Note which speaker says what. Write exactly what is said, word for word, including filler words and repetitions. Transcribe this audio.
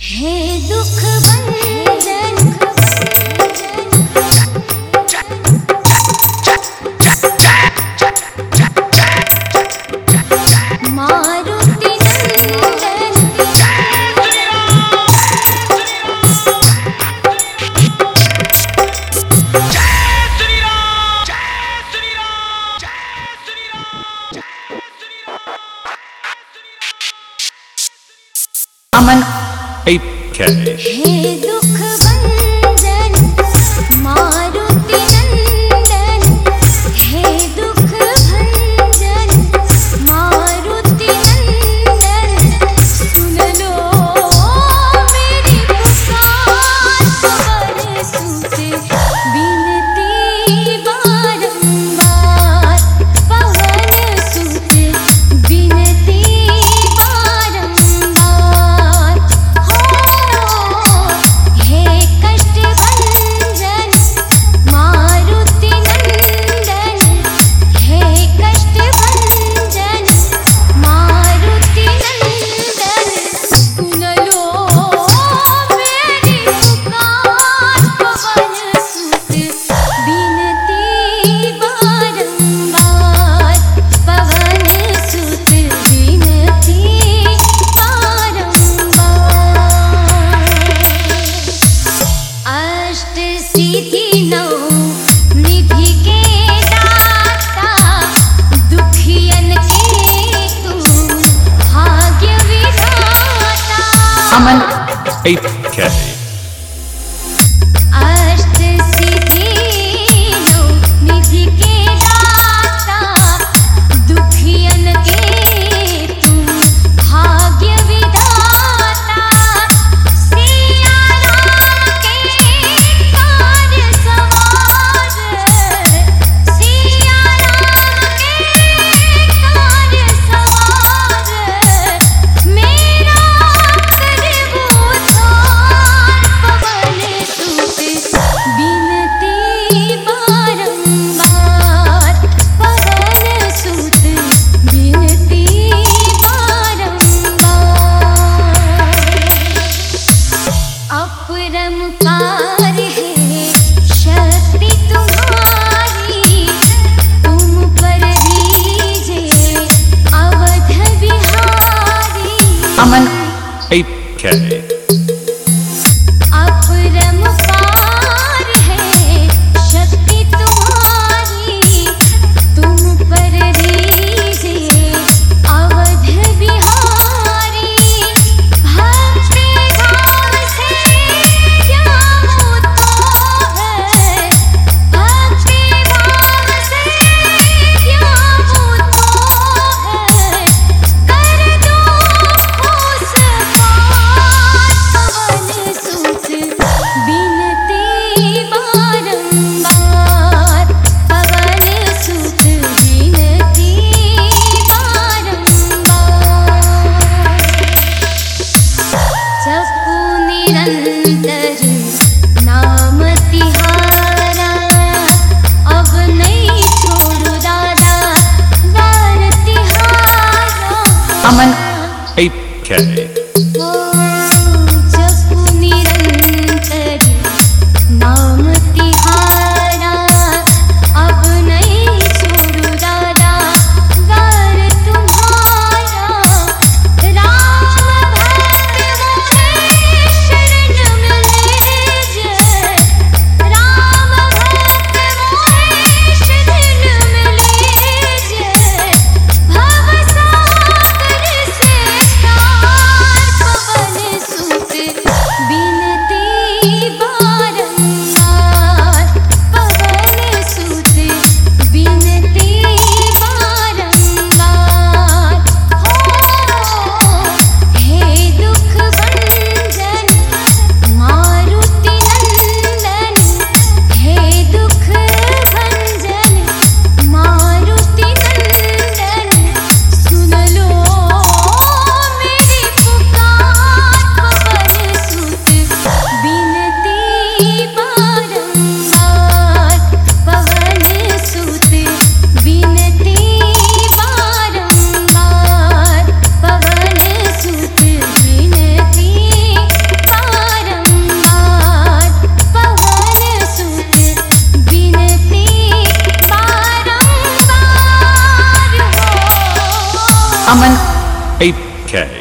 Speaker 1: हे दुख भंजन मारुति नंदन
Speaker 2: Aman A K
Speaker 1: हे दुख भंजन मारुति नंदन हे दुख भंजन मारुति नंदन सुन लो मेरी पुकार पवन सुत बिनती बारंबार पवन सुत बिनती बारंबार हे कष्ट भंजन मारुति नंदन हे कष्ट भंजन मारुति नंदन सुन लो मेरी पुकार पवन सुत बिनती बारंबार पवन सुत बिनती बारंबार अष्ट सिद्धि नौ निधि के दाता दुखियन के तुम भाग्य विधाता
Speaker 2: Aman A K
Speaker 1: अष्ट सिद्धि नौ निधि के दाता दुखियन के तुम भाग्य विधाता सिया राम के कार्य सवार सिया राम के कार्य सवार मेरा करबो उद्धार पवन सुत बिनती बारंबार पवन सुत बिनती बारंबार अपरमकार है शक्ति तुम्हारी तुम पर रीझे Awadh Bihari
Speaker 2: Aman A K
Speaker 1: अपरमपार है शक्ति तुम्हारी तुम पर रीझे अवध बिहारी भक्ति भाव से क्या होता है भक्ति भाव से क्या होता है कर दो उस पार पवन सुत बिनती बारंबार पवन सुत बिनती बारंबार जपू निरंतर नाम तिहारा अब नहीं छोड़ू दादा वार तिहारा
Speaker 2: Aman A K
Speaker 1: जपू निरंतर नाम तिहारा अब नहीं छोड़ू दादा वार तुम्हारा राम भक्त मोहे शरण मिले जय राम भक्त मोहे शरण मिले जय भव सागर से तार
Speaker 2: Aman. A K.